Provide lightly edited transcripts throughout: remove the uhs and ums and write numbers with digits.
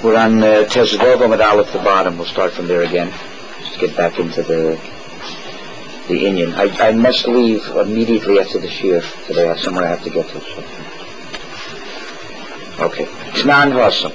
We're on Tezvov Amud Aleph at the bottom. We'll start from there again. Just get back into the Inyan. I must leave immediately after the Shir today. I have somewhere I have to get to. Okay. Tnan Hasam.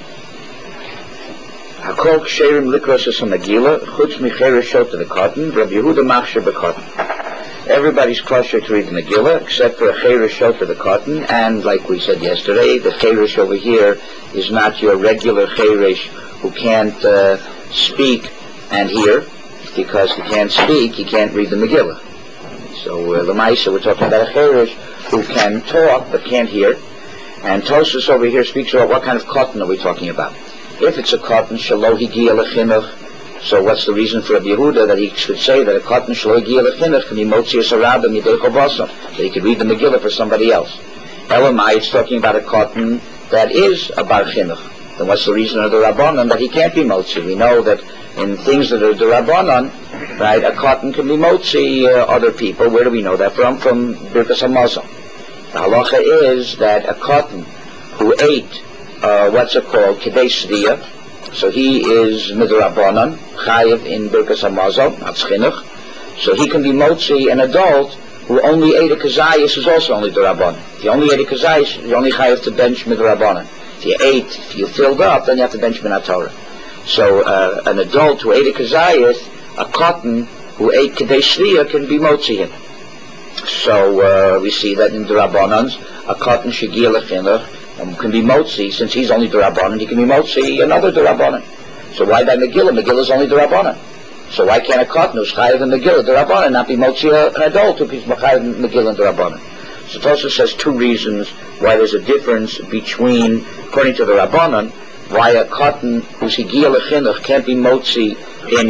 Hakol Ksherim Likros Esam Megillah, Chutz Micheres Shot to the Cotton, Rabbi Yehuda Machsher B'Cotton. Everybody's kosher to read the Megillah except for a Cheresh Shot to the Cotton, and like we said yesterday, the Cheresh over here is not your regular Cheresh who can't speak and hear. Because he can't speak, he can't read the Megillah. So Lamaisa, we're talking about a Cheresh who can talk but can't hear. And Tosfos over here speaks about what kind of cotton are we talking about. If it's a cotton, Shelo Higia Lechinuch, so what's the reason for Rabbi Yehuda that he should say that a cotton Shelo Higia Lechinuch can be Motzi Sarabim Yidei Chavasam, that he could read the Megillah for somebody else. Elamai, it's talking about a cotton that is a Bar Chinuch. Then what's the reason of the Rabbanan that he can't be Motzi? We know that in things that are the Rabbanan, right, a cotton can be Motzi other people. Where do we know that from? From Birkas HaMazon. The halacha is that a cotton who ate, Kedei Shviya, so he is Midrabanan, Chayiv in Birkas HaMazon, not Chinuch, so he can be Motzi, an adult who only ate a Kazayas is also only the Rabbanan. If you only ate a Kazayas, you only Chayiv to bench Midrabanan. If you filled up, then you have to bench Minat Torah. So an adult who ate a Kazayas, a cotton who ate Kedei Shviya can be Motzi him. So we see that in the Rabbanans, a cotton Shegia Lechinuch can be Motzi. Since he's only the Rabbanan, he can be Motzi another the Rabbanan. So why by Megillah? Megillah is only the Rabbanan. So why can't a cotton who's Chayiv in Megillah, the Rabbanan, not be Motzi an adult who's Chayiv in Megillah and the Rabbanan? So Tosfos says two reasons why there's a difference between, according to the Rabbanan, why a cotton who's Higia Lechinuch can't be Motzi in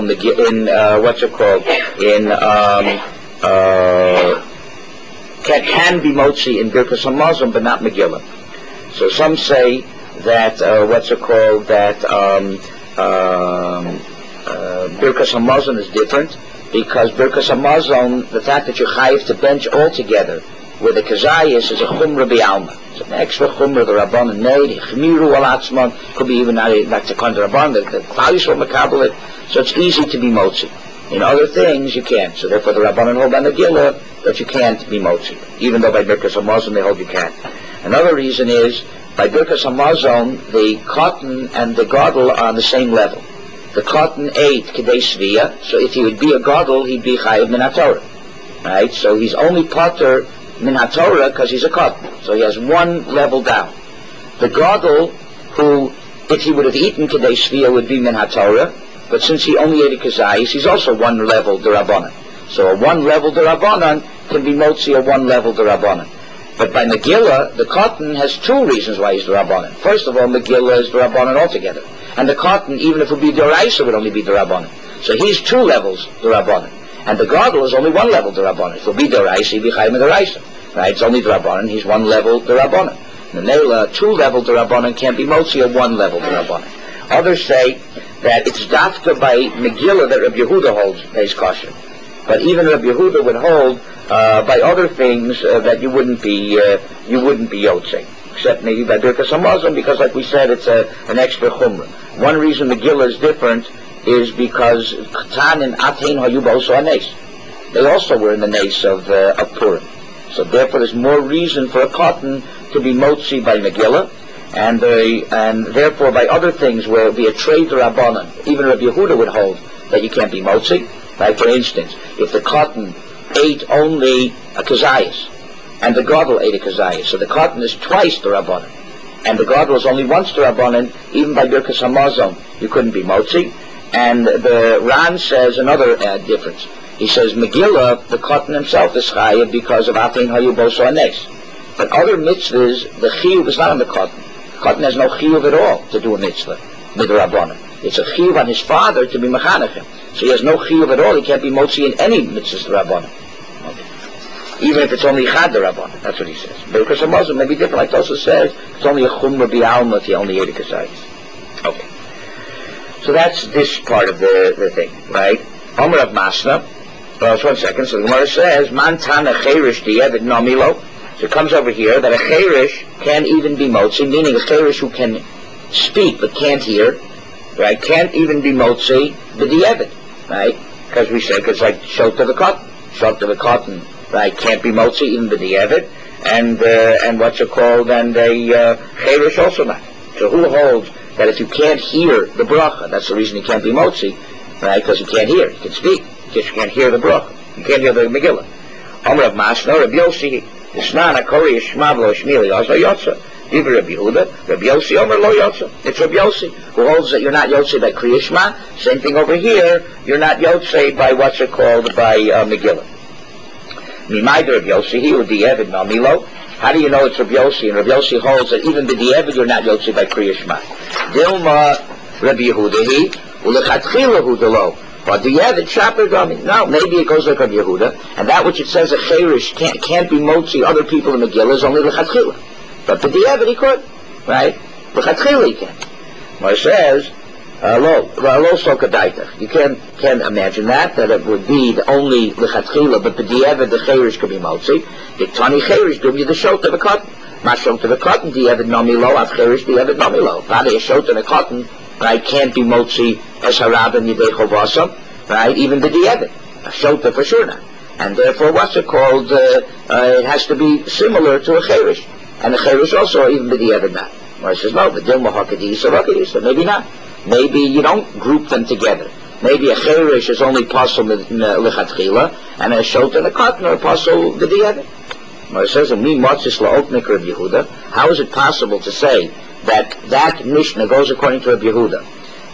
can be Motzi in Birkas HaMazon but not Megillah. So some say that Birkas HaMazon is different because Birkas HaMazon, the fact that you're chayiv to bench altogether where the Kazayas is a Chumra B'Alma. It's an extra Chumra, the Rabbanan made, Chmiru Al Atzman, could be even not to come to Rabbanan, the Chayis will makabel it, so it's easy to be Motzi. In other things, you can't. So therefore the Rabbanan hold on the Megillah that you can't be Motzi, even though by Birkas HaMazon they hold you can. Another reason is, by Birkas HaMazon, the cotton and the gadol are on the same level. The cotton ate Kedei Shviya, so if he would be a gadol, he'd be Chayiv Minat Torah. Right? So he's only Pater Minat Torah because he's a cotton. So he has one level down. The gadol, who, if he would have eaten Kedei Shviya, would be Minat Torah, but since he only ate a Kazayis, he's also one level D'Rabbanan. So a one level D'Rabbanan can be Motzi a one level D'Rabbanan. But by Megillah, the cotton has two reasons why he's D'Rabbanan. First of all, Megillah is D'Rabbanan altogether. And the cotton, even if it would be D'Oraisa, would only be D'Rabbanan. So he's two levels D'Rabbanan. And the gadol is only one level D'Rabbanan. If it would be D'Oraisa, he'd be Chayiv D'Oraisa. Right? It's only D'Rabbanan, he's one level D'Rabbanan. The Mela, two level D'Rabbanan can't be Motzi a one level D'Rabbanan. Others say that it's dafka by Megillah that Rabbi Yehuda holds his kosher. But even Rabbi Yehuda would hold by other things that you wouldn't be Yotzei, except maybe by Birkas HaMazon, because like we said, it's an extra chumrah. One reason Megillah is different is because Katan and Atein Hayub also are nes. They also were in the nes of Purim. So therefore there's more reason for a cotton to be Motzi by Megillah, and therefore by other things where it would be a trade Rabbanan. Even Rabbi Yehuda would hold that you can't be Motzi. Like for instance, if the cotton ate only a Kazayas, and the gadol ate a Kazayas, so the cotton is twice the Rabbanan, and the gadol is only once the Rabbanan, even by Birkas HaMazon, you couldn't be Motzi. And the Ran says another difference. He says Megillah, the cotton himself is chayiv because of Atein Hayub Oso Anes. But other mitzvahs, the chiyuv is not on the cotton. Cotton has no chiyuv at all to do a mitzvah, Midrabanan. It's a chiyuv on his father to be mechanechim. So he has no chiyuv at all. He can't be motzi in any mitzvahs Rabbanan. Okay. Even if it's only chad Rabbanan. That's what he says. Because a Muslim may be different. Like Tosfos says, it's only a chumra bi'alma if he only ate a kazayis. Okay. So that's this part of the thing, right? Omer of Masna. Well, just 1 second. So the Gemara says, Man tana cheirish di'evid nomilo. So it comes over here that a cheirish can even be motzi, meaning a cheirish who can speak but can't hear, right? Can't even be motzi b'di'evet, right? Because we say it's like shot to the cotton, right? Can't be motzi even b'di'evet, and what's it called? And a cherish also not. So who holds that if you can't hear the bracha, that's the reason you can't be motzi, right? Because you can't hear, you can speak, just you can't hear the bracha, you can't hear the Megillah. Amar of Masna, Rabbi Yossi, Isnan Akori Yishmav Lo Yishmili Yossi Yotza. Even Rabbi Yehuda, Rabbi Yossi Omer Lo Yotza. It's Rabbi Yossi who holds that you're not Yotze by Kriya Shema. Same thing over here, you're not Yotze by what's it called, by Megillah. Mimai Rabbi Yossi, he who di'evid Mamilo. How do you know it's Rabbi Yossi? And Rabbi Yossi holds that even the di'evid you're not Yotze by Kriya Shema. Dilma Rabbi Yehuda, he ulechatchila hu delo. But the Yevid Shaper Gami. No, maybe it goes like Rabbi Yehuda, and that which it says a cherish can't be motzi other people in the Megillah is only lechatchila. But the Yevid he could, right? Lechatchila he can. Well, it says, lo sokadaitach. You can't imagine that it would be the only lechatchila, but the Yevid the cherish could be motzi. The tani cherish give you the shot of the cotton. Mashot of the cotton, the Yevid nami lo, af cherish the Yevid nami lo. Probably a shot of the cotton, right, can't be motzi as harab and yidei chovasam, right, even the di'evet, a shota for sure not. And therefore, what's it called, it has to be similar to a cherish. And a cherish also, even the di'evet not. Well, it says, no, the dilma hakadisa, maybe not. Maybe you don't group them together. Maybe a cherish is only possible lechatchila, and a shota and a cotton are possible the di'evet. Well, it says, in me motzis la'oknik Rabbi Yehuda, how is it possible to say that Mishnah goes according to Rabbi Yehuda,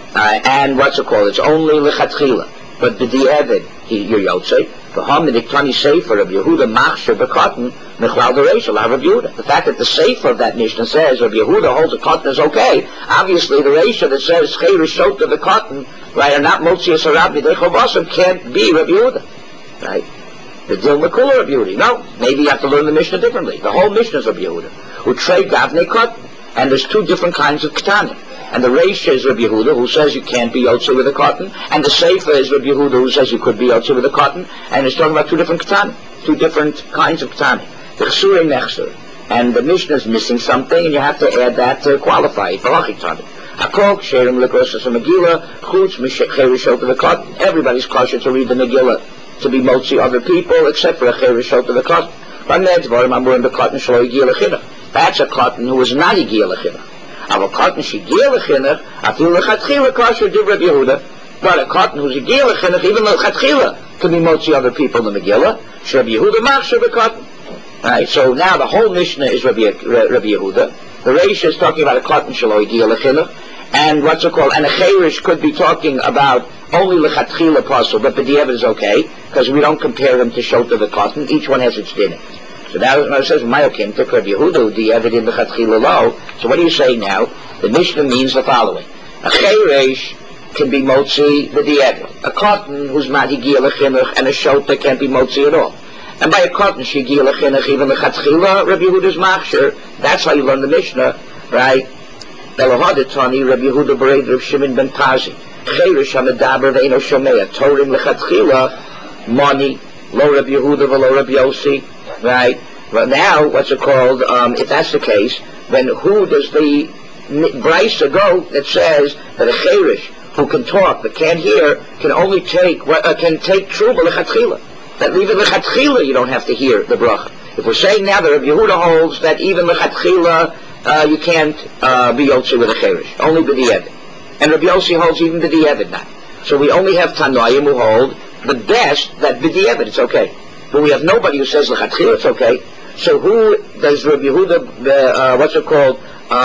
and what's it called? It's only lechatchila, but the di'evid you're yotzei. The hamidik tani sefer Rabbi Yehuda machshir b'cotton mechlal dereisha la Rabbi Yehuda. The fact that the sefer of that Mishnah says Rabbi Yehuda holds a cotton is okay. Obviously, the reisha that says chayrish shot of the cotton, right, are not motzi esarab nidei can't be Rabbi Yehuda, right? The Dil Makula Rabbi Yehuda. No, maybe you have to learn the Mishnah differently. The whole Mishnah is Rabbi Yehuda. Who trade gavnei cotton. And there's two different kinds of ketanim. And the Reisha is Rabbi Yehuda, who says you can't be yotze with a cotton. And the Sefer is Rabbi Yehuda, who says you could be yotze with a cotton. And it's talking about two different ketanim. Two different kinds of ketanim. The Chsurei Nechser. And the Mishnah is missing something, and you have to add that to qualify it. Hakol, Sherim, Lekrosas, and Megillah, Chutz, Cherishot of the cotton. Everybody's kosher to read the Megillah, to be motzi other people, except for a Cherishot of the cotton. That's a cotton who is not Yigia L'Chinuch. A cotton Shigia L'Chinuch, Afil L'Chatchila Kosher Div Rabbi Yehuda. But a cotton who's Yigia L'Chinuch, even L'Chatchila, can be motzi other people in the Megillah. Rabbi Yehuda Machshav a cotton. Right, so now the whole Mishnah is Rabbi Yehuda. The Reish is talking about a cotton Shelo Yigia L'Chinuch. And what's it called? And a Cherish could be talking about only L'Chatchila possible, but the Di'evet is okay, because we don't compare them to Shota the cotton. Each one has its dinner. So now it says, Mayokim took Rabbi Yehuda, Di'evet in L'Chatchila lo. So what do you say now? The Mishnah means the following. A Cherish can be Motzi the Di'evet. A cotton who's not Yigia L'Chinuch, and a Shota can't be Motzi at all. And by a cotton, Shigia L'Chinuch, even L'Chatchila, Rabbi Yehuda's Machshir. That's how you learn the Mishnah, right? Elohadetani, Rabbi Yehuda Bered Rav Shimon ben Pazi. Cherish HaMedaber Ve'eno Shomea. Torim L'Chatchila, Moni, Lo Rabbi Yehuda V'lo Rabbi Yossi. Right? But now, what's it called? If that's the case, then who does the Brisa go that says that a Cherish who can talk but can't hear can only take Truba L'Chatchila? That even L'Chatchila you don't have to hear the bracha. If we're saying now that Rabbi Yehuda holds that even L'Chatchila you can't be Yotze with a Cherish, only B'di'evet. And Rabbi Yossi holds even B'di'evet not. So we only have Tanoim who hold the best that B'di'evet it's okay. But we have nobody who says L'Chatchila it's okay. So who does Rabbi Yehuda, what's it called,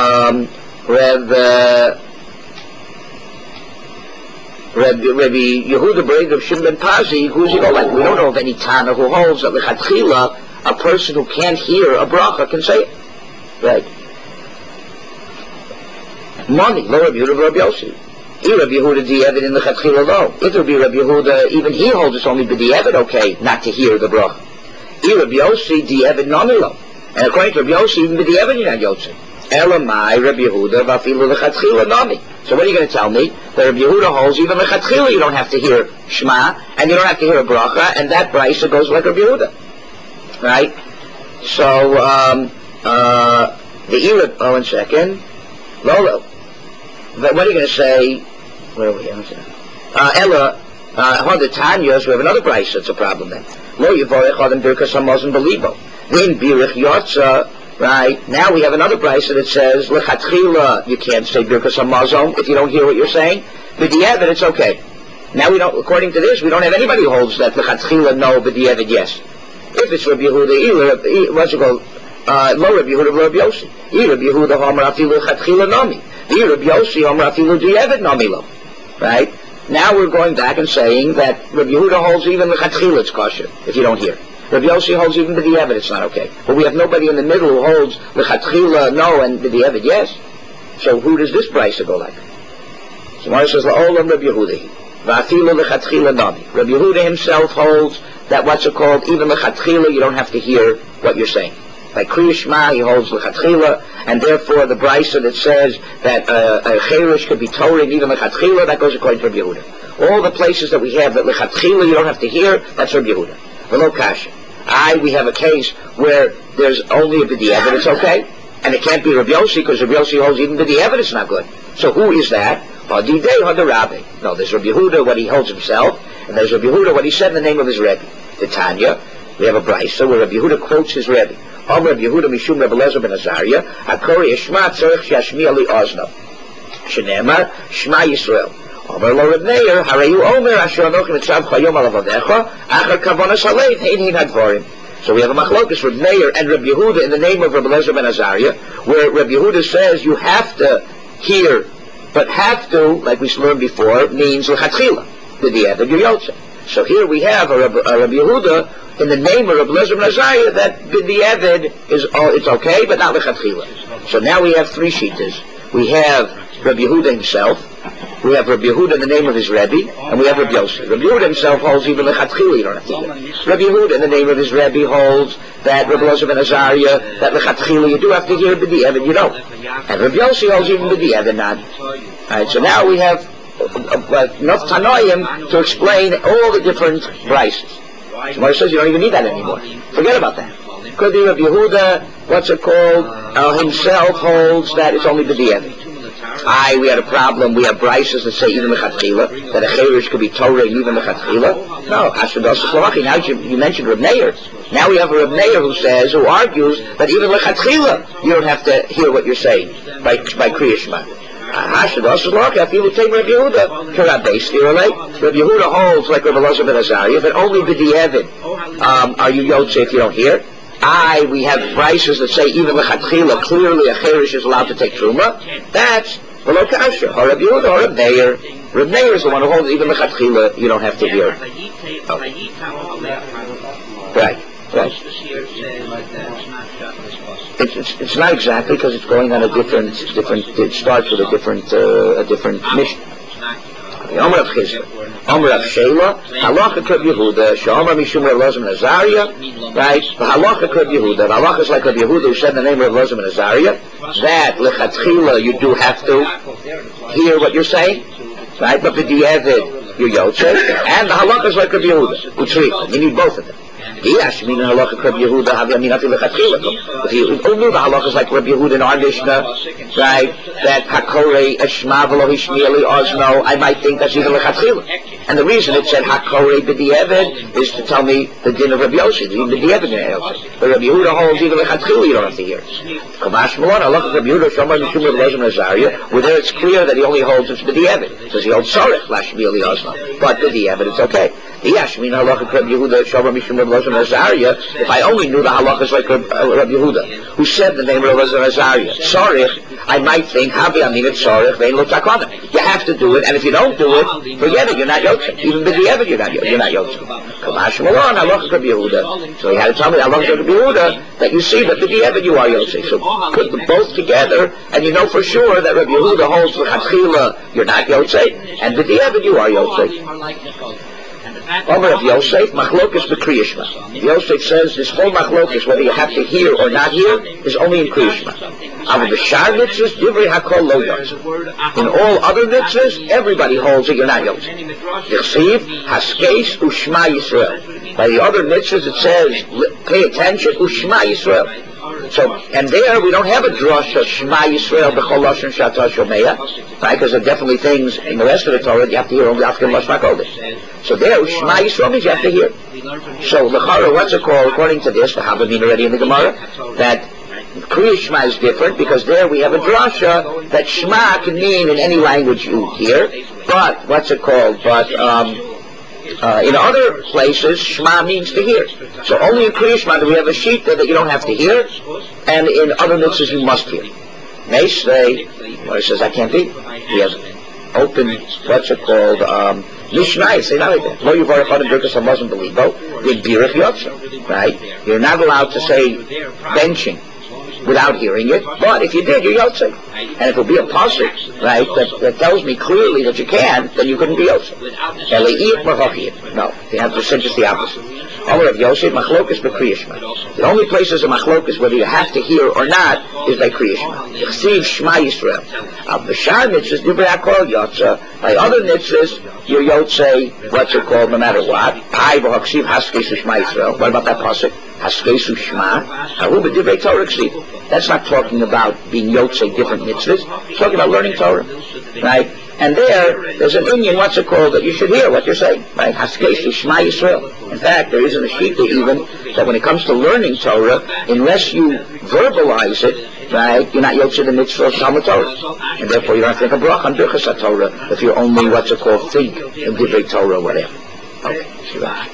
Rabbi Yehuda Bered of Shimon ben Pazi, who's he go like? We don't know of any Tana who holds that L'Chatchila, a person who can't hear a bracha can say it. Right? Money, lo Rabbi Yehuda Rabbi Yossi. Rabbi Yehuda Di'evet in L'Chatchila lo. If it would be Rabbi Yehuda, even he holds it's only B'di'evet okay, not to hear the bracha. Rabbi Yossi Di'evet nami lo. And according to Rabbi Yossi, even B'di'evet you're not Yossi. Elamai Rabbi Yehuda v'afilu L'Chatchila nami. So what are you going to tell me? That Rabbi Yehuda holds even L'Chatchila you don't have to hear Shema, and you don't have to hear a bracha, and that Brisa goes like Rabbi Yehuda. Right? So, one second. Lolo. what are you going to say? Where are we? Ella, Honda Tanyos, we have another price that's a problem then. Lo Yivorech Adam Birkas Hamazon Belibo. Then Birich Yotza, right? Now we have another price that says, Lechatchila, you can't say Birkas Hamazon if you don't hear what you're saying. B'diavad, it's okay. Now we don't, according to this, we don't have anybody who holds that Lechatchila, no, B'diavad, yes. If it's Rabbi Yehuda, what's it called? Lo Rabbi Yehuda, Rabbi Yossi. Rabbi Yehuda, Homer Afilu Lechatchila Nami. Rabbi Yossi, Homer Afilu B'diavad Nami Lo. Right? Now we're going back and saying that Rabbi Yehuda holds even Lechatchila it's kosher, if you don't hear. Rabbi Yossi holds even B'diavad it's not okay. But we have nobody in the middle who holds Lechatchila no and B'diavad yes. So who does this price go like? So Mara says, La'olam Rabbi Yehuda. Va'afilu Lechatchila nami. Rabbi Yehuda himself holds that what's it called, even Lechatchila you don't have to hear what you're saying. By Kriya Shema, he holds Lechatchila, and therefore the brisa that says that a Cherush could be Torah even Lechatchila, that goes according to Rabbi Yehuda. All the places that we have that Lechatchila you don't have to hear, that's Rabbi Yehuda. V'lo kasha. We have a case where there's only a B'diavad, it's okay, and it can't be Rabbi Yossi, because Rabbi Yossi holds even B'diavad, it's not good. So who is that? Hadidei Hadarabi. No, there's Rabbi Yehuda, what he holds himself, and there's Rabbi Yehuda, what he said in the name of his Rebbe. The Tanya, we have a brisa where Rabbi Yehuda quotes his Rebbe. Rabbi Yehuda Mishum Rebbe Lezer ben Azariah, Hakori Yishma Tzorech Shashmiya Li Ozno. Shenemar, Shema Yisrael. Omer Lo Reb Meir, Hareyu Omer, Asher Anochim Etzav Chayom Alavadecha, Achar Kavonas Alev, Hein Hin Hadvorim. So we have a machlokus, Reb Meir and Reb Yehuda in the name of Rebbe Lezer ben Azariah, where Reb Yehuda says you have to hear, but have to, like we learned before, means L'chatchila, the Diavad Yotze. So here we have a Reb Yehuda in the name of Reb Lezer ben Azariah that B'diavad it's okay, but not L'chatchila. So now we have three shittas. We have Reb Yehuda himself, we have Rabbi Yehuda in the name of his Rebbe, and we have Rabbi Yossi. Rabbi Yehuda himself holds even Lechatchila you don't have to hear. Rabbi Yehuda in the name of his Rebbe holds that Rabbi Lezer ben Azariah, that Lechatchila you do have to hear B'diavad, you don't. And Rabbi Yossi holds even B'diavad not. Alright, so now we have enough Tanoim to explain all the different prices. Somebody says you don't even need that anymore. Forget about that. Could be Rabbi Yehuda, what's it called, himself holds that it's only B'diavad. We had a problem. We have brises that say even Lechatchila, that a Cherush could be Torah and even Lechatchila. No, Ashados Slovaki. Now you mentioned Reb Meir. Now we have a Reb Meir who argues that even Lechatchila, you don't have to hear what you're saying by Kriya Shema. Ashados Slovaki. I feel the same Reb Yehuda. Reb Yehuda holds like Reb Lezer ben Azariah that only B'diavad are you Yotze if you don't hear. We have prices that say even Lechatchila, clearly a Cherush is allowed to take Truma. That's V'lo kasha. Or Reb Yehuda or Reb Meir. Reb Meir is the one who holds even Lechatchila you don't have to hear. Okay. Right. It's not exactly because it's going on a different. It starts with a different mission. Omer of Chizra, Omer of Shela, Halacha Reb Yehuda, Sheomer Mishum Reb Lezer ben Azariah, right? Halacha Reb Yehuda, Halacha is like Reb Yehuda who said the name of Reb Lezer ben Azariah, that Lechatchila you do have to hear what you're saying, right? But B'diavad you're Yotze, and the Halacha is like Reb Yehuda, Utzricha, you need both of them. If you knew the halachas like Rabbi Yehuda in our Mishnah, right? That Hakorei Eshma v'lo Hishmiya li Ozno, I might think that's even Lechatchila. And the reason it said Hakorei B'diavad is to tell me the din of Rabbi Yossi, even B'diavad Yossi. But Rabbi Yehuda holds even Lechatchila you don't have to hear. Kamash Malon, halachas Rabbi Yehuda Shomar Mishum Reb Lezer ben Azariah, where there it's clear that he only holds it's B'diavad. Says he holds Sorech Lashmiya li Ozno, but B'diavad it's okay. Yashmin halacha Reb Yehuda Shomar Mishum Reb Lezer ben Azariah. If I only knew the halachas like Reb Yehuda, who said the name of Reb Lezer ben Azariah, Sorech, I might think, Habi Amin et Sorech vein lo takana. You have to do it, and if you don't do it, forget it. You're not Yotze. Even B'diavad you're not Yotze. Kamash Malon halacha Reb Yehuda. So he had to tell me halacha Reb Yehuda that you see that B'diavad you are Yotze. So put them both together, and you know for sure that Reb Yehuda holds L'chatchila you're not Yotze, and B'diavad you are Yotze. Omer of Yosef, Machlokas b'Kriya Shema. Yosef says this whole Machlokas, whether you have to hear or not hear, is only in Kriya Shema. But the Shar mitzvahs, Divrei Hakol lo Yotze. In all other mitzvahs, everybody holds it, you're not Yotze. Yichsiv, Haskeis, Ushma Yisrael. By the other mitzvahs it says, pay attention, Ushma Yisrael. So, and there we don't have a drush of Shema Yisrael b'chol lashon she'ata shomeya, right? Because there are definitely things in the rest of the Torah that you have to hear only after lashon hakodesh. So there, Shema Yisrael means you have to hear. So l'chara, what's it called? According to this, the Havamim already in the Gemara, that Kriya Shema is different because there we have a drasha that Shema can mean in any language you hear, but what's it called? But in other places, Shema means to hear. So only in Kriya Shema do we have a sheet that you don't have to hear, and in other mitzvahs you must hear. Meisrei, where it says that can't be, he has open, what's it called, Mishnah, say not like that. Lo yuvarech adam birkas hamazon b'libo, v'birach yotza, right? You're not allowed to say benching without hearing it, but if you did, you're Yotze. And if it will be a pasuk, right, that tells me clearly that you can, then you couldn't be Yotze. No, you have to say just the opposite. Amar of Yosef, machlokas b'Kriya Shema. The only places of machlokas, whether you have to hear or not, is by Kriya Shema. Yechsiv Shema Yisrael. B'shar mitzvahs, divrei hakol Yotze. By other mitzvahs, you're Yotze, what's it called, no matter what. Hai v'haksiv haskesu Shema Yisrael. What about that pasuk? Haskesu Shema. Haru b'divrei Torah ksiv. That's not talking about being Yotze different mitzvahs. It's talking about learning Torah, right? And there's an Indian, what's it called, that you should hear what you're saying, right? Haskesu Shema Yisrael. In fact, there isn't a sheet even that when it comes to learning Torah, unless you verbalize it, right, you're not Yotze the mitzvah of Talmud Torah. And therefore you don't have to think of bracha on Birchas HaTorah if you're only, what's it called, think in Divrei Torah or whatever. Okay, see that?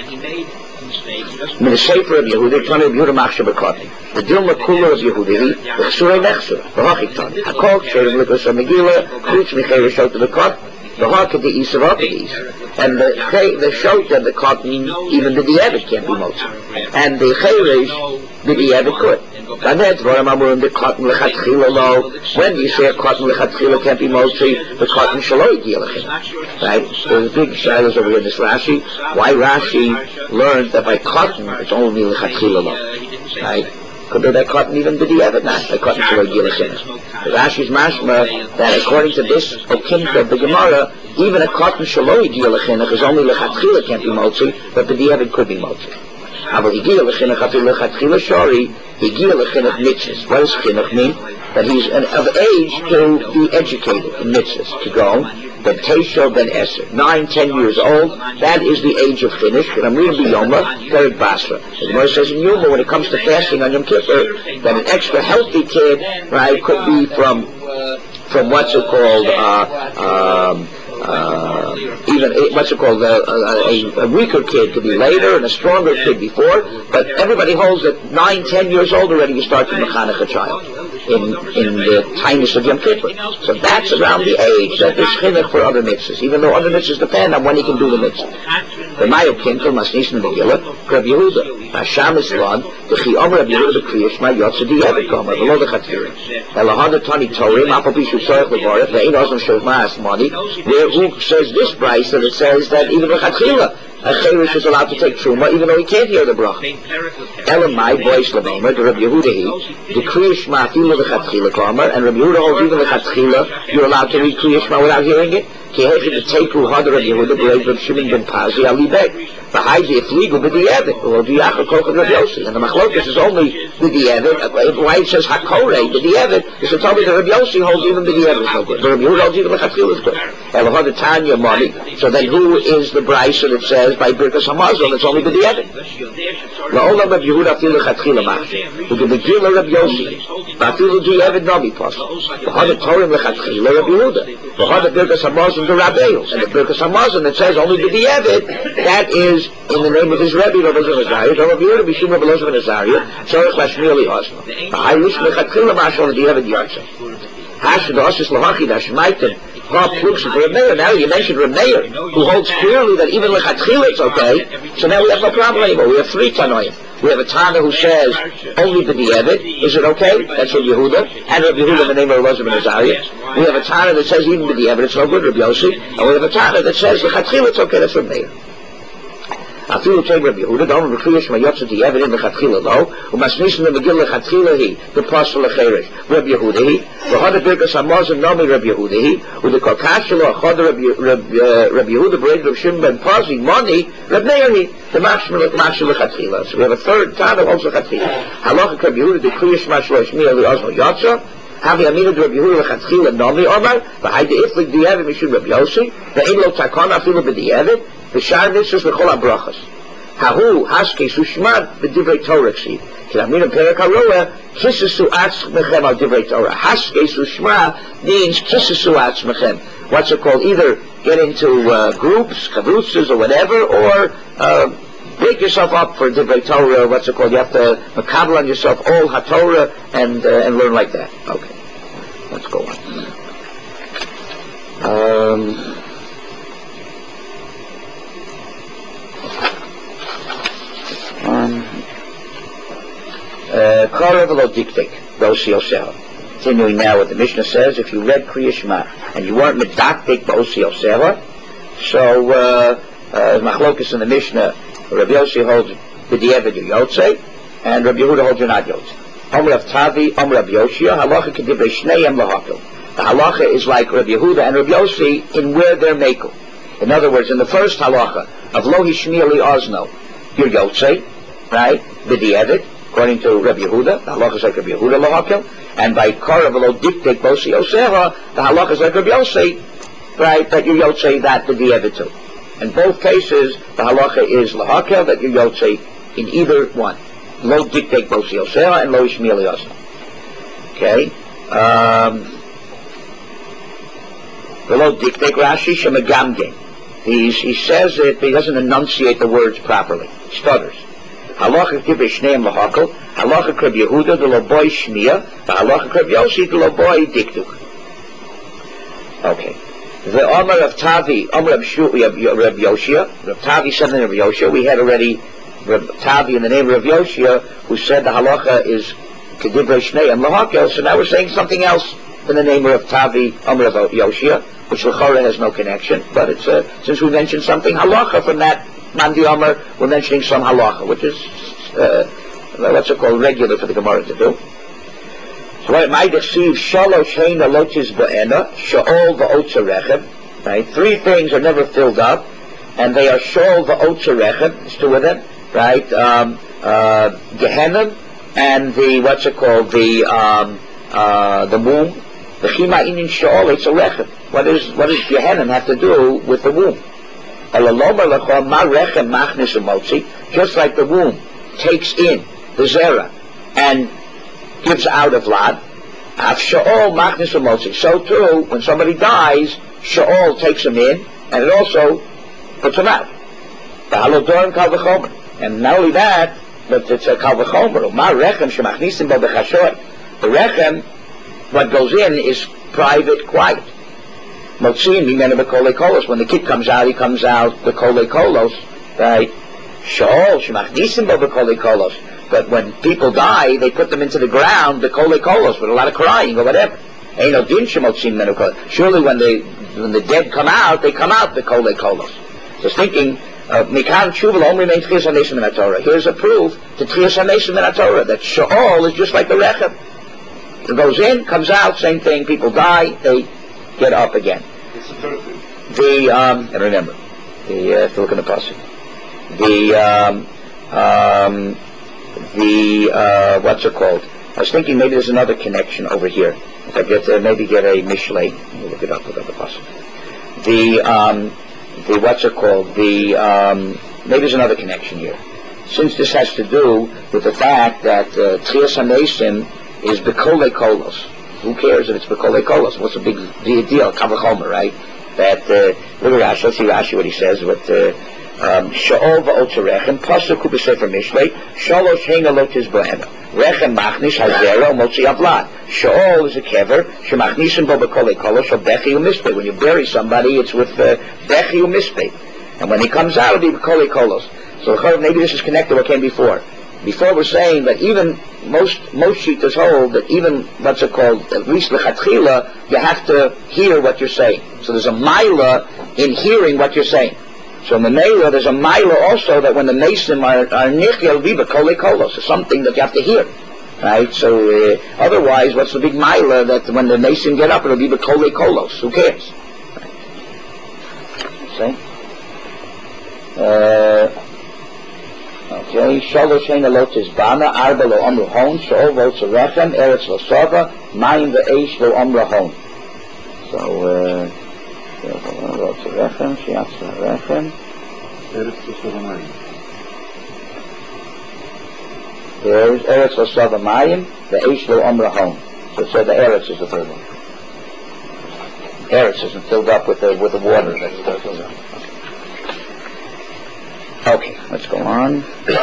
Mit the Sefer of Yehuda, Tani of Yehuda Machshav B'Kotni. The Dilma Kula of Yehuda, the Chsurei Nechsur, the Hachikton, Hakol, Ksherim Likus of Megillah, Chutz Michei Shot of the Kot, the Hak the East of Okadis. And the Shot of the Cotton, even the Diavad can't be Motzi. And the Cheirish, the Diavad could. And that's what I'm amurim the cotton lechatchila lo. When do you say a cotton lechatchila can't be motzi? The cotton shaloi dielachin. Right? There's big shilas over here in this Rashi. Why Rashi learned that by cotton it's only lechatchila lo. Right? Could be that cotton even b'diavad not by cotton shaloi dielachin. The Rashi's mashma that according to this okimta of the Gemara, even a cotton shaloi dielachin is only lechatchila can't be motzi, but b'diavad could be motzi. Aber higia lechinach afi lechatchila shari, higia lechinach mitzvahs. What does chinuch mean? That he's of age to be educated in mitzvahs, to go. Ben Teisho, Ben Eser, 9, 10 years old, that is the age of chinuch. And I'm reading the Yoma, Perik Basra. The Gemara says in Yoma, when it comes to fasting on Yom Kippur, that an extra healthy kid, right, could be from what's it called, even what's it called, a weaker kid could be later and a stronger kid before, but everybody holds that 9, 10 years old already you start to mechanech a child in the tinus of Yom Kippur. So that's around the age that there's chinuch for other mitzvahs, even though other mitzvahs depend on when he can do the mitzvah. The Mayo Kinkel, Masnishan Megillah, Rav Yehuda, Hasham Islan, the Chiyom Rav Yehuda B'Kriya Shema Yotze Di'evet Gomer, V'lo D'Chatira, Elahad Tani Torim, Apal Pishu Tzorech L'Vorech, Ve'ein Ozon Shevma Asmani, where who says this price that it says that even L'Chatchila, a Cherish is allowed to take Truma even though he can't hear the bracha. Elamai, voice L'Vomer, the Rav Yehuda the Kriya Shema Afilu L'Chatchila Gomer, and Rav Yehuda holds even L'Chatchila, you're allowed to read Kriya Shema without hearing it. Ki Hechid the Teku Hadar Rav Yehuda, B'Rev Rav Shimon Ben Pazi, Ali Beg. The Haidi Fligu b'di'evet, or Diach Kochad Rav Yossi, and the Machlokas is only b'di'evet. Why it says Hakorei b'di'evet is to tell me that Rav Yossi holds even b'di'evet is no good. The Rav Yehuda holds even L'Chatchila is good. Elahad Tanya money. So then who is the brisa that says by Birkas Hamazon it's only b'di'evet? La'olam Rav Yehuda afilu L'Chatchila machshe. With the Megillah Rav Yossi, afilu di'evet nabi posel. L'chad Torim L'Chatchila Rav Yehuda. L'chad Birkas Hamazon the Rabbeinu, and the Birkas Hamazon that says only b'di'evet, that is in the name of his Rebbe, Rav Elazar Azariah, Rav Yehuda B'Shum Rav Elazar Azariah, Tzorech Lashmiel Li'osma. Ha'ayush Mechatchila Mashal Di'evet Yartzeh. Hash D'Osis L'Hachi D'Ashmaitim, Ha Pluksim for Rav Meir. Now you mentioned Rav Meir, who holds clearly that even L'Chatchila it's okay, so now we have no problem anymore. We have 3 Tanoim. We have a Tana who says only b'di'evet, is it okay? That's Rav Yehuda, and Rav Yehuda in the name of Elazar ben Azariah. We have a Tana that says even b'di'evet it's no good, Rav Yossi, and we have a Tana that says L'Chatchila it's okay, that's Rav Meir. Afilu Tei Rabbi Yehuda, don't B'Kriyas Mayotza Di'evid in L'Chatchila Lo, U'Masnisim L'Megil L'Chatchila Hi, the Pastor L'Cheresh, Rabbi Yehuda Hi, V'Hada Birkas HaMazon Nomi Rabbi Yehuda Hi, U'Dekokashelo Achada Rabbi Yehuda B'Red Rav Shimon Ben Pazi, Moni, Rabbi Meir Hi, the Mashma L'Chatchila. So we have a third Tana also L'Chatchila. Halacha Rabbi Yehuda, the Kriyas Mashlo Shmiya Li'ozno Yotza, Havi Amina Rabbi Yehuda L'Chatchila Nomi Omar, V'Hayde Iflik Di'evid Mishum Rabbi Yossi, V'Ein Lo Takon Afilu B'Di'evid, V'Shar Nitzos L'Chol HaBrachas. Hahu Haskes Ushmad B'Divrei Torah Ksiv. Kilamina Perek HaRoeh Kisesu Atzmechem Al Divrei Torah. Haskes Ushma means Kisesu Atzmechem. What's it called? Either get into groups, kavrutzas, or whatever, or break yourself up for Divrei Torah. What's it called? You have to makabel on yourself all HaTorah and learn like that. Okay, let's go on. Continuing now what the Mishnah says, if you read Kriya Shema and you weren't medaktik b'osi yosera, so machlokas in the Mishnah, Rabbi Yossi holds b'di'evid you yotzei, and Rabbi Yehuda holds you're not yotzei. Omer of Tavi, Omer of Yoshia, halacha k'divrei shneihem lahakil. The halacha is like Rabbi Yehuda and Rabbi Yossi in where they're mekel. In other words, in the first halacha of lo hishmiya li ozno, you're yotzei, right? B'di'evid, according to Rabbi Yehuda, the halacha is like Rabbi Yehuda lahakil, and by Korah v'lo diktek bosi yoseha, the halacha is like Rabbi Yossi, right? That you yotzei that b'di'evid too. In both cases, the halacha is lahakil, that you yotzei in either one. Lo diktek bosi yoseha and lo ishmiya li ozno. Okay. V'lo diktek Rashi shemagamgem. He says it, but he doesn't enunciate the words properly. He stutters. Halacha kibbeh shneim lahakol, halacha kreb Yehuda de lo boy shmiya, halacha kreb Yossi de lo boy diktuk. Okay. The Omer of Tavi, Omer of Reb Yoshia, Reb Tavi said in Reb Yoshia, we had already Reb Tavi in the name of Reb Yoshia, who said the halacha is kibbeh shneim lahakol, so now we're saying something else in the name of Tavi, Omer of Yoshia, which l'chora has no connection, but it's since we mentioned something halacha from that Mandi Omer, we're mentioning some halacha, which is what's it called, regular for the Gemara to do. So what it might deceive shalosh heina lotis ba'ena sha'ol va'otza rechem, right? Three things are never filled up, and they are sha'ol va'otza rechem. There's two of them, right? Gehenna and the what's it called, the womb. The chima inin sha'ol it's a rechem. What does Gehenna have to do with the womb? Just like the womb takes in the zera and gives out a vlad, so too, when somebody dies, Sha'ol takes him in, and it also puts him out. And not only that, but it's a kal v'chomer. The rechem, what goes in is private, quiet. When the kid comes out, he comes out the kolei kolos, right? Sha'ol shemachnisim bo b'kolei kolos. But when people die, they put them into the ground, the kolei kolos, with a lot of crying or whatever. Surely when the dead come out, they come out the kolei kolos. So thinking, Mikan Tshuva only remains Tchias HaMesim in HaTorah. Here's a proof to Tchias HaMesim in HaTorah that Sha'ol is just like the rechem. It goes in, comes out, same thing. People die, they get up again. And remember, if you look in the pasuk, what's it called? I was thinking maybe there's another connection over here. If I get maybe get a mishlei, look it up, look at the pasuk. The what's it called? Maybe there's another connection here. Since this has to do with the fact that Tchias HaMesim is B'kolei Kolos. Who cares if it's B'kolei Kolos? What's the big deal? Kavachomer, right? That, look at Rashi, let's see Rashi what he says, but, Sha'ol va'otza rechem, pasuk hu b'sefer mishlei, shalosh heina lotis bo'ena. Rechem machnis hazera motzi avlad. Sha'ol is a kever, shemachnisim bo b'kolei kolos, or bechi u'mispei. When you bury somebody, it's with bechi u'mispei. And when he comes out, it'll be b'kolei kolos. So maybe this is connected to what came before. Before we're saying that even most shittas hold that even what's it called, at least lechatchila, you have to hear what you're saying. So there's a maila in hearing what you're saying. So in the Meila, there's a Maila also that when the Mason are Nichya, it'll be B'kolei Kolos. It's something that you have to hear. Right? So otherwise, what's the big Maila that when the Mason get up, it'll be B'kolei Kolos. Who cares? Right. Okay. Shalosh Heina Lo Tizbana, Arba Lo Amru Hon, Sh'ol Lo Tzarechem, Eretz Lo Sava, Mayim Ve'esh Lo Amru Hon. So, Lo Tzarechem, Shiatz Tzarechem, Eretz Lo Sava Mayim. There's Eretz Lo Sava Mayim, Ve'esh Lo Amru Hon. So it said the Eretz is the third one. Eretz isn't filled up with the water. That's filled up. Okay, let's go on.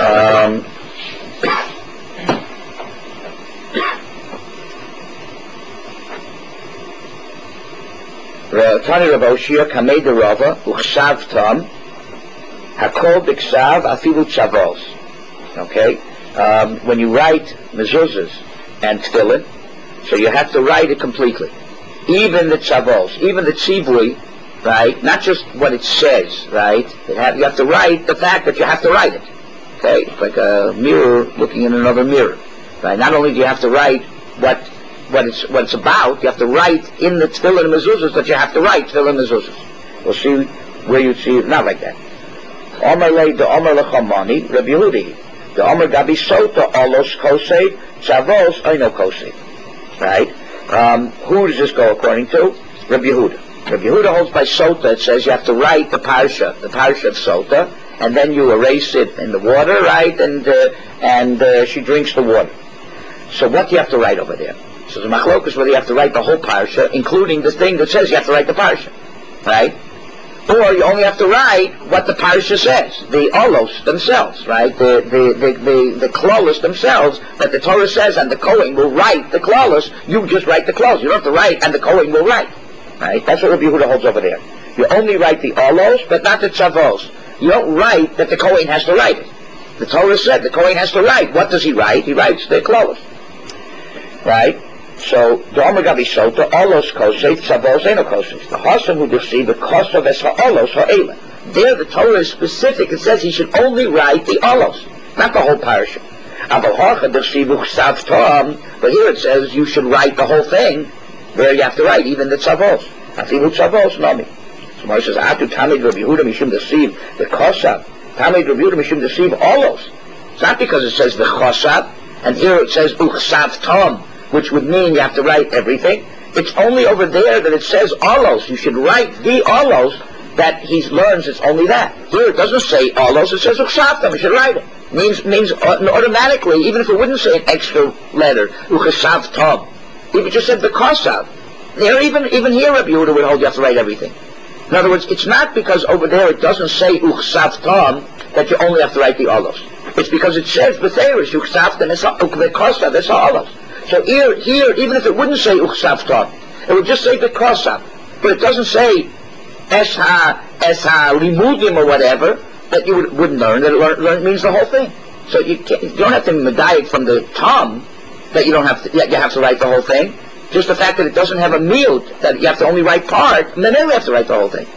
Tani Rav Oshia Kamei de Rava Uchsav Tam Hakol B'Ksav Afilu Tzavos. Okay, when you write mezuzahs and tefillin, so you have to write it completely, even the tzavos, even the tzivui. Right? Not just what it says, right? You have to write the fact that you have to write it. Okay? It's like a mirror looking in another mirror. Right? Not only do you have to write what it's about, you have to write in the tefillin and mezuzahs that you have to write tefillin and mezuzahs. We'll see where you see it, not like that. Omer lei de Omer lechamani, Rabbi Yehudi. De Omer gabi sota olos kosei, tzavos oino kosei. Right? Who does this go according to? Rabbi Yehuda. Rabbi Yehuda holds by Sota. It says you have to write the parsha of Sota, and then you erase it in the water, right? And she drinks the water. So what do you have to write over there? So the machlokus whether you have to write the whole parsha, including the thing that says you have to write the parsha, right? Or you only have to write what the parsha says, the olos themselves, right? The klolos themselves that the Torah says, and the Kohen will write the klolos. You just write the klolos. You don't have to write, and the Kohen will write. Right? That's what Rabbi Yehuda holds over there. You only write the olos, but not the tzavos. You don't write that the Kohen has to write it. The Torah said the Kohen has to write. What does he write? He writes the klolos. Right? So, Domer Gabi Sota, olos kosei, tzavos eno kosei. The Hasan who deceive the kosav es ha'olos ha'ela. There the Torah is specific. It says he should only write the olos, not the whole parasha. But here it says you should write the whole thing. Where you have to write, even the tzavos. Afilu tzavos, nami. So Moshe says, Atu tamid Rabbi Yehuda mishum deceive the kosav. Tamid Rabbi Yehuda mishum deceive olos. It's not because it says the chosav, and here it says uchsav tom, which would mean you have to write everything. It's only over there that it says olos. You should write the olos that he learns. It's only that. Here it doesn't say olos. It says uchsav tom. You should write it. Means automatically, even if it wouldn't say an extra letter, uchsav tom. If it just said the kosav, there even here Rabbi Yehuda would hold you have to write everything. In other words, it's not because over there it doesn't say uchsav tom that you only have to write the olos. It's because it says b'therish uchsav tom the kosav that's olos. So here even if it wouldn't say uchsav tom, it would just say the kosav, but it doesn't say es ha limudim or whatever that you wouldn't learn. That learn means the whole thing. So you don't have to medayik from the tom. That you have to write the whole thing. Just the fact that it doesn't have a miut, that you have to only write part, and then you have to write the whole thing.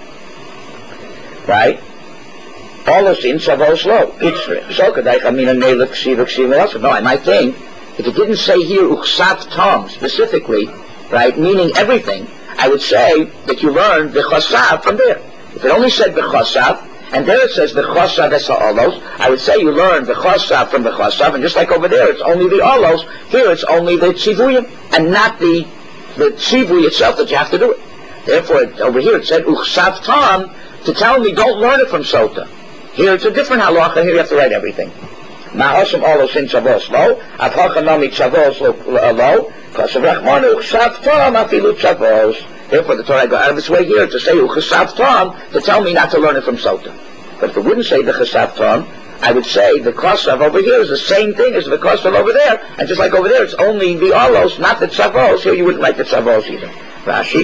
Right? Olos in tzavos lo. So kadai chamina neiluk ksiva also. No, I might think, if it didn't say here uchsav tom specifically, right, meaning everything, I would say that you learned the chosav from there. If it only said the chosav, and there it says the chosav es ha'olos, I would say you learn the chosav from the chosav, and just like over there it's only the olos, here it's only the tzivuyim, and not the tzivui itself that you have to do it. Therefore, over here it said uchsav tam, to tell me don't learn it from sota. Here it's a different halacha, here you have to write everything. Ma'osam olos in tzavos lo, avhacha nami tzavos lo, kosav rachmanu uchsav tam afilu tzavos. Therefore, the Torah got out of its way here to say Uchasav Tom to tell me not to learn it from Sota. But if it wouldn't say the Chasav Tom, I would say the Kosav over here is the same thing as the Kosav over there, and just like over there, it's only the Olos, not the Tzavos. Here you wouldn't write the Tzavos either. Rashi.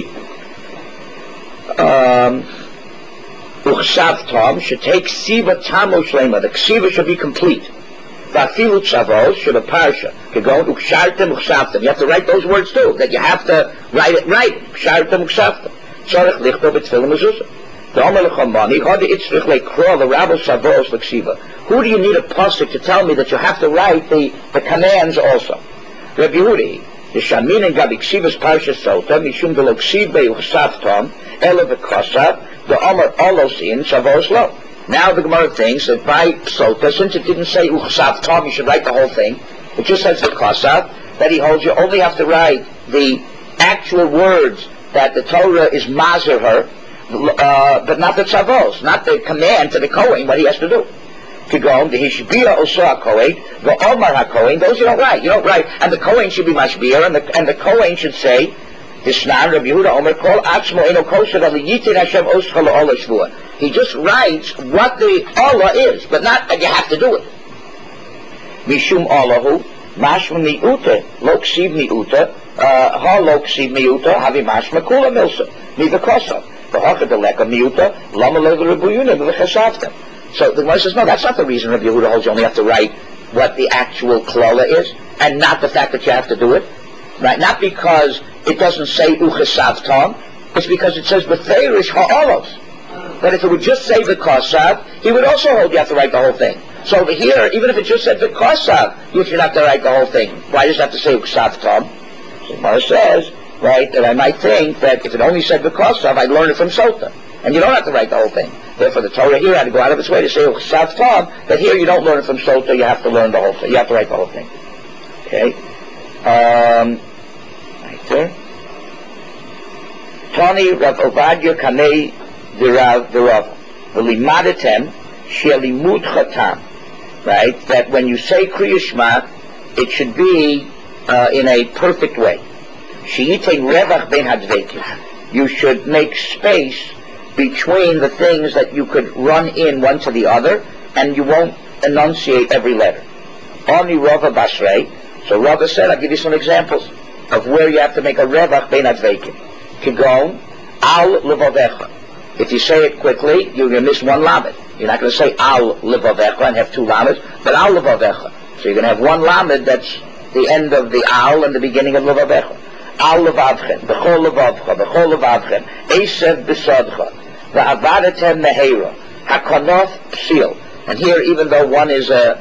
Uchasav Tom should take Siva Tamu Shlema. The Ksiva should be complete. Vafilu Tzavos should a parsha. Kegon ukshartem ukshavtem. You have to write those words too. That you have to write it right. Ukshartem ukshavtem. Tzorech lichto b'tefillah mezuzah. Who do you need a pasuk to tell me that you have to write the commands also? Rabbi Yehudi, the Shamin and Gabi Ksivas Parsha Sota, Mishum de Loksiv Beuchsavtom, Ela V'Kosav, the Omer Olosin, Savos Lo. Now the Gemara thinks that by Sota, since it didn't say Uchsavtom, you should write the whole thing, it just says V'Kosav, that he holds you only have to write the actual words that the Torah is mazer her, but not the tzavos, not the command to the Kohen, what he has to do. To go, the Hishbiya Osah Kohen, the Omar HaKohen, those you don't write. You don't write, and the Kohen should be Mashbiya, and the Kohen should say, Dishnan Rabbi Yehuda Omer Kol Atzmo Eno Kosher Ali Yitin Hashem Oscha L'Olah Shvua. He just writes what the Allah is, but not that you have to do it. Mishum Allahu, Mashma Mi'uta, Lo Ksiv Mi'uta, Ha Lo Ksiv Mi'uta, Havi Mashma Kula Milsa, Miva Kosa, V'Haka Deleka Mi'uta, Lama Lev Rebuyuna, V'Chasavta. So the Gemara says, no, that's not the reason Rabbi Yehuda holds you only have to write what the actual klala is, and not the fact that you have to do it. Right? Not because it doesn't say Uchesavtam, it's because it says B'Feirish Ha'olos. That if it would just say V'Kosav, he would also hold you have to write the whole thing. So over here, even if it just said V'Kosav, you should have to write the whole thing. Why does it have to say Uchesavtam? So the Gemara says, right, that I might think that if it only said V'Kosav, I'd learn it from Sota. And you don't have to write the whole thing. Therefore, the Torah here had to go out of its way to say, Uchesavtam, that here you don't learn it from Sota, you have to learn the whole thing. You have to write the whole thing. Okay? Right there. Tani Rav Ovadia Kanei Dirav V'limadatem Shelimud Chatam. Right? That when you say Kriya Shema, it should be in a perfect way. She'itein Revach Ben Hadvekim. You should make space between the things that you could run in one to the other, and you won't enunciate every letter. Oni Rava Basrei. So Rava said, I'll give you some examples of where you have to make a revach bein adveikim. Kigon, al levavecha. If you say it quickly, you're going to miss one lamed. You're not going to say al levavecha and have two lamed, but al levavecha. So you're going to have one lamed that's the end of the al and the beginning of levavecha. Al levavchen, b'chol levavcha, b'chol levavchen, esev b'sadcha, v'avadatem meheira, hakonoth psil. And here, even though one is a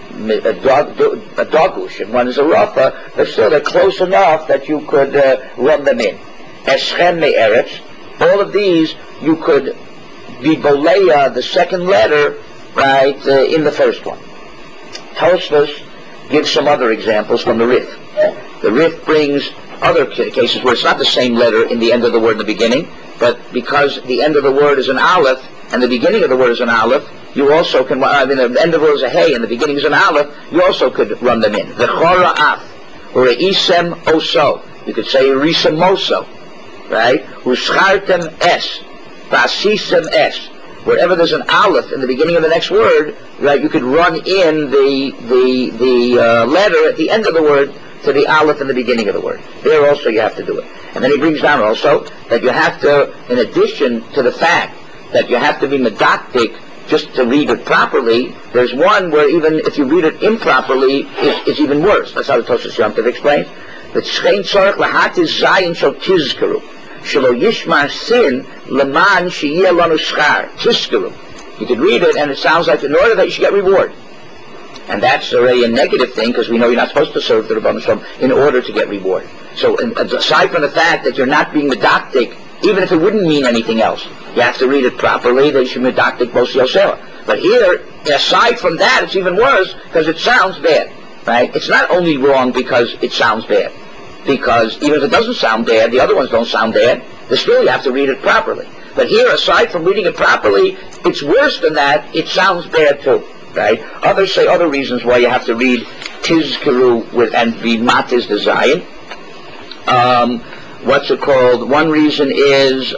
dogush and one is a rafa, but still they're close enough that you could run them in. Eschem me'eretz, all of these you could be boleya, the second letter, right, in the first one. Tosfos gives some other examples from the Rif. The Rif brings other cases where it's not the same letter in the end of the word in the beginning, but because the end of the word is an aleph and the beginning of the word is an aleph, you also can, the end of the word is a hey and the beginning is an aleph, you also could run them in. V'chora af, or a isem oso. You could say risem moso, right? Uschartem es, vasisem es. Wherever there's an aleph in the beginning of the next word, right, you could run in the letter at the end of the word to the aleph in the beginning of the word. There also you have to do it. And then he brings down also that you have to, in addition to the fact that you have to be medactic just to read it properly, there's one where even if you read it improperly, it's even worse. That's how the Tosfos Yom Tov explains. That Shein Tzorach Lahatiz Zayin Shel Tizkaru Shelo Yishmar Sin Leman Sheyeh Lanu Schar Tizkaru. You could read it and it sounds like in order that you should get reward. And that's already a negative thing because we know you're not supposed to serve the Rebbeinu Shalom in order to get reward. So aside from the fact that you're not being medactic, even if it wouldn't mean anything else, you have to read it properly, that you should be medactic Mos Yosef. But here, aside from that, it's even worse because it sounds bad, right? It's not only wrong because it sounds bad, because even if it doesn't sound bad, the other ones don't sound bad, but still you have to read it properly. But here, aside from reading it properly, it's worse than that, it sounds bad too. Right? Others say other reasons why you have to read Tizkaru and be Matiz the Zayin. What's it called? One reason is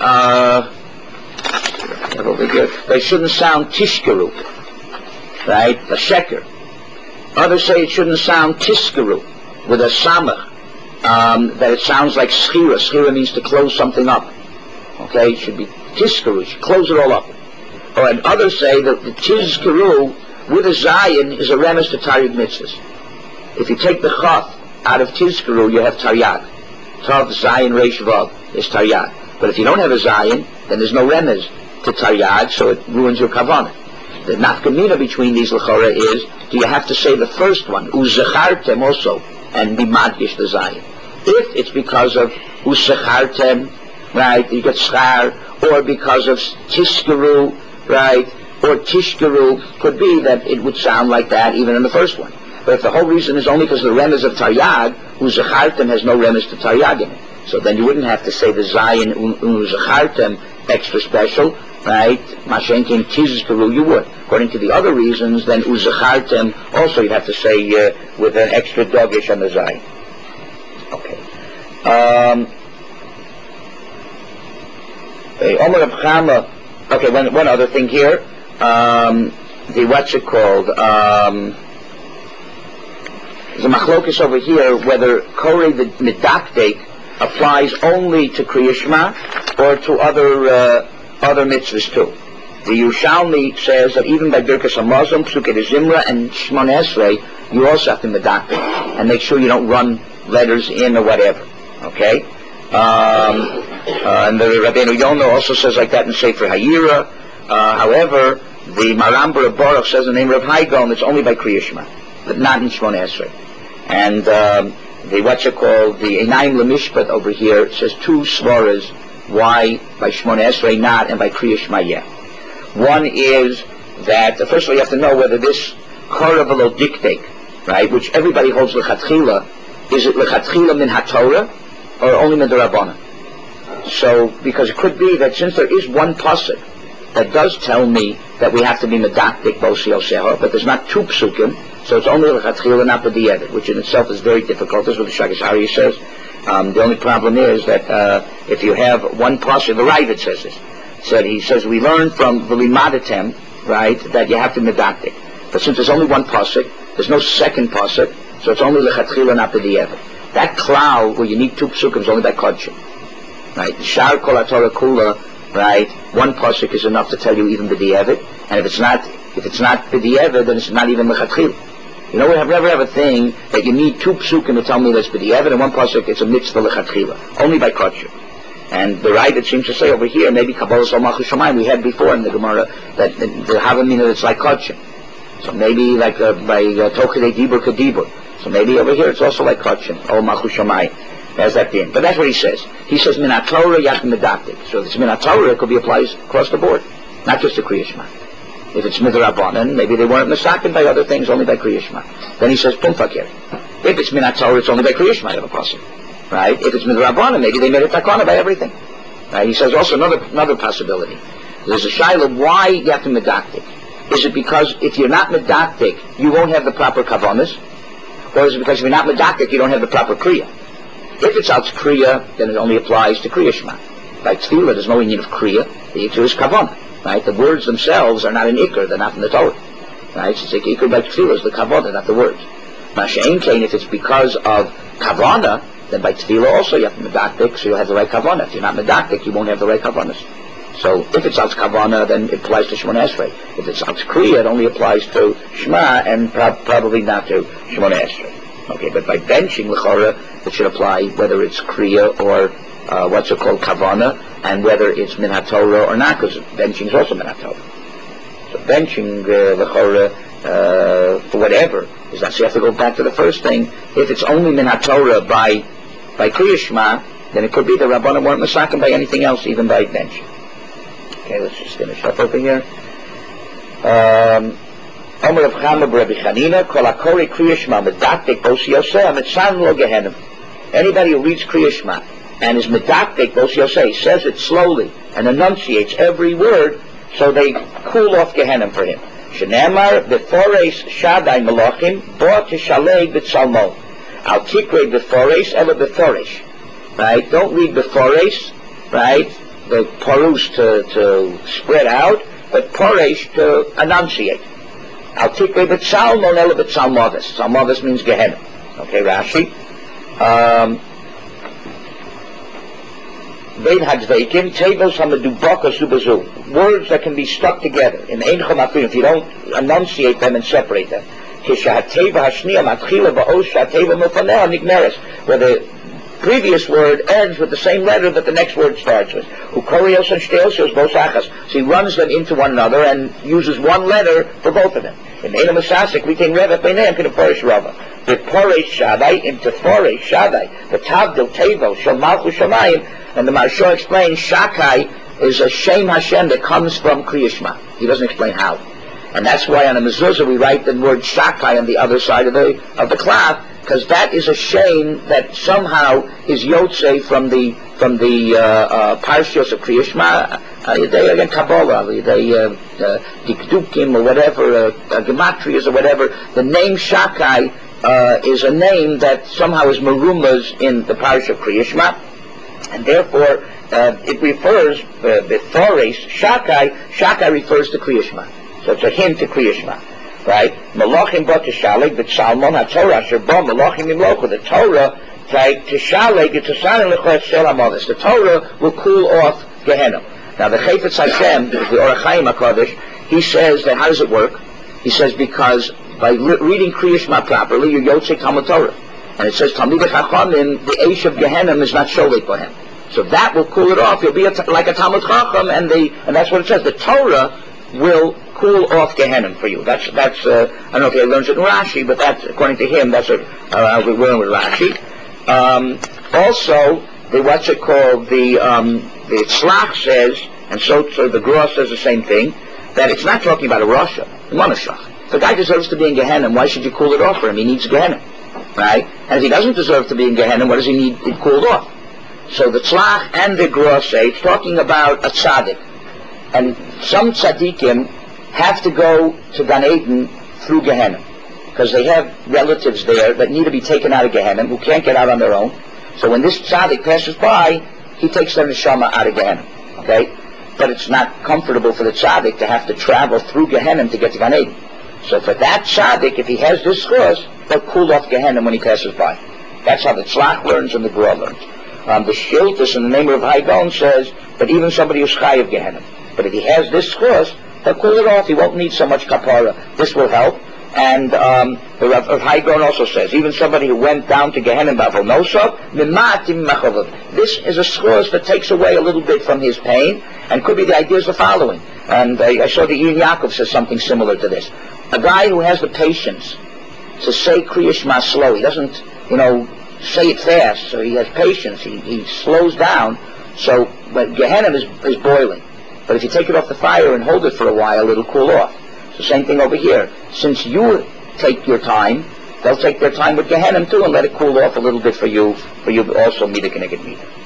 over here, they shouldn't sound Tishkaru, right? A sheker. Others say it shouldn't sound Tiskaru with a samach, that it sounds like schira. Schira means to close something up. Okay, it should be Tiskaru. You should close it all up. And others say that the Tizkaru with a zayin is a remes to taryag mitzvahs. If you take the chaf out of tizkaru, you have taryag. Tav zayin reish vav is taryag. But if you don't have a zayin, then there's no remes to taryag, so it ruins your kavanah. The nafkamina between these l'chora is, do you have to say the first one, u'zechartem also, and be madgish the zayin? If it's because of u'zechartem, right, you get schar, or because of tishkeru, right, or tishkeru, could be that it would sound like that even in the first one. But if the whole reason is only because of the remez of taryag, u'zechartem has no remez to taryag in it. So then you wouldn't have to say the zayin u'zechartem extra special, right? Mashenkin tishkeru, you would. According to the other reasons, then u'zechartem also you'd have to say with an extra dogish on the zayin. Okay. Omer Reb Chama. Okay, one other thing here. The what's it called? The machlokus over here whether korei the medakdek applies only to Kriya Shema or to other mitzvahs too. The Yerushalmi says that even by Birkas Hamazon, Psukei Zimra, and Shmon Esrei, you also have to medakdek and make sure you don't run letters in or whatever. Okay. And the Rabbeinu Yonah also says like that in Sefer Hayira. However, the Maram Baruch says in the name of Haigon it's only by Kriya Shema, but not in Shmon Esrei. And the what's it called, the Einayim Lemishpat over here says two svaras why by Shmon Esrei not and by Kriya Shema yet. One is that first of all you have to know whether this Korah V'lo Diktek, right, which everybody holds lechatchila, is it lechatchila min haTorah or only min d'Rabbanan? So, because it could be that since there is one pasuk that does tell me that we have to be medakdek bosi yoseha, but there's not two psukim, so it's only lechatchila, not b'di'evet, which in itself is very difficult. This is what the Shagas Hari says. The only problem is that if you have one pasuk, the Ravid says this. He says we learn from v'limadatem, right, that you have to medakdek. But since there's only one pasuk, there's no second pasuk, so it's only lechatchila, not b'di'evet. That klal where you need two psukim is only by kodshim. Right, Shar Kol HaTorah Kula, right, one pasuk is enough to tell you even b'di'evet, and if it's not b'di'evet, then it's not even lechatchila. You know, we have never have a thing that you need two psukim to tell me that's b'di'evet, and one pasuk it's a mitzvah lechatchila, only by kodshim. And the Ravid seems to say over here, maybe Kabbalah Sol Malchus Shamayim, we had before in the Gemara, that the Havamina that's like kodshim. So maybe like by Tochidei Dibur Kadibur. So maybe over here it's also like kodshim, Ol Malchus Shamayim. There's that in. But that's what he says. He says min haTorah yach medakdek. So if it's min haTorah, it could be applied across the board, not just to Kriya Shema. If it's midrabanan, maybe they weren't misaken by other things, only by Kriya Shema. Then he says pumfakir. If it's min haTorah, it's only by Kriya Shema. You have a pasuk, right? If it's midrabanan, maybe they made a takana by everything. Right? He says also another possibility. There's a shaila why you have to medakdek. Is it because if you're not medakdek, you won't have the proper kavanas, or is it because if you're not medakdek, you don't have the proper kriya? If it's out kriya, then it only applies to Kriya Shema. Like tefillah, there's no need of kriya. The ikr is kavanah, right? The words themselves are not an ikr; they're not in the Torah, right? So it's like ikr by tefillah is the kavanah, not the words. Masha'en kain, if it's because of kavanah, then by tefillah also you have to medakdek, so you'll have the right kavanah. If you're not medakdek, you won't have the right kavanas. So if it's out kavanah, then it applies to Shemona Esrei. If it's out kriya, it only applies to Shema and probably not to Shemona Esrei. Okay, but by benching l'chora, it should apply whether it's kriya or what's it called kavana, and whether it's min haTorah or not, because benching is also min haTorah. So benching l'chora for whatever is that. So you have to go back to the first thing. If it's only min haTorah by kriya Shema, then it could be the Rabbanan weren't misaken by anything else, even by benching. Okay, let's just finish up over here. Omer of Chama B'Rabbi Chanina, Kol HaKorei Kriya Shema Medakdek Bosi Yoseh Mitzan Lo Gehenim. Anybody who reads Kriya Shema and is Medakdek Bosi Yoseh, says it slowly and enunciates every word, so they cool off Gehenim for him. Shenemar B'Foreis Shaddai Malachim Bo Tishaleg B'Tzalmon Al Tikrei B'Foreis Ela B'Foresh. Right? Don't read B'Foreis, right? The Porus to spread out, but Poresh to enunciate. Al Tikrei B'Tzalmon Ela B'Tzalmovis. Tzalmovis means Gehenna. Okay, Rashi. Bein Hadveikim Tevos HaMedubakas Ubazu. Words that can be stuck together. In Ein Chomafim, if you don't enunciate them and separate them. Kisha HaTeva HaShniya Matchila Ba'os HaTeva Mofanea Nigmeres. Where the previous word ends with the same letter that the next word starts with. Ukorios and Shteosios bosachas. So he runs them into one another and uses one letter for both of them. In Elam Asasik, we can Revach Beinayim can Porish Rava. The Porish Shaddai into Porish Shaddai. The Tavdil Tevo Shal Malchus Shamayim. And the Maharsha explains Shakai is a Shem Hashem that comes from Kriyishma. He doesn't explain how. And that's why on a mezuzah we write the word Shakai on the other side of the cloth, because that is a shame that somehow is Yotze from the Parshios of Kriyishma, again Kabbalah, Dikdukim or whatever, Gematrias or whatever. The name Shakai is a name that somehow is Merumaz in the Parsha of Kriyishma, and therefore it refers, the Thores, Shakai refers to Kriyishma. So it's a hint to Kriyishma, right? Malachim ba teshaleg, but Salmon HaTorah, asher ba Malachim imlochu. The Torah, right, teshaleg, it's a sign of the Shel HaMavis. The Torah will cool off Gehenna. Now the Chayfetz Hashem, the Orach Chaim HaKadosh, he says that, how does it work? He says because by reading Kriyishma properly, you're Yotzei Talmud Torah. And it says, Talmidei Chachamim, the Eish of Gehenna is not Sholek for him. So that will cool it off. You'll be like a Talmud Chacham, and that's what it says. The Torah will cool off Gehenna for you. That's I don't know if he learns it in Rashi, but that's, according to him, that's what we learn with Rashi. Also, what's it called? The Tzlach says, and so the Gra says the same thing, that it's not talking about a Rasha, the Monashach. If a guy deserves to be in Gehenna, why should you cool it off for him? He needs Gehenna, right? And if he doesn't deserve to be in Gehenna, what does he need it cooled off? So the Tzlach and the Gra say it's talking about a tzaddik. And some tzaddikim have to go to Gan Eden through Gehenna, because they have relatives there that need to be taken out of Gehenna, who can't get out on their own. So when this tzaddik passes by, he takes their neshama out of Gehenna, okay? But it's not comfortable for the tzaddik to have to travel through Gehenna to get to Gan Eden. So for that tzaddik, if he has this chus, they'll cool off Gehenna when he passes by. That's how the Tzlach learns and the Gra learns. The Shiltus in the name of Haigon says that even somebody who's Chai of Gehenna, but if he has this chus, he'll cool it off. He won't need so much kapara. This will help. And the Rav of Haigon also says, even somebody who went down to Gehenna Bavonosov, this is a chus that takes away a little bit from his pain, and could be the idea is the following. And I saw the Ian Yaakov says something similar to this. A guy who has the patience to say Kriya Shema slow, he doesn't, say it fast, so he has patience, he slows down, so when Gehenna is boiling. But if you take it off the fire and hold it for a while, it'll cool off. It's the same thing over here. Since you take your time, they'll take their time with Gehenna too and let it cool off a little bit for you also, Mida Keneged Mida.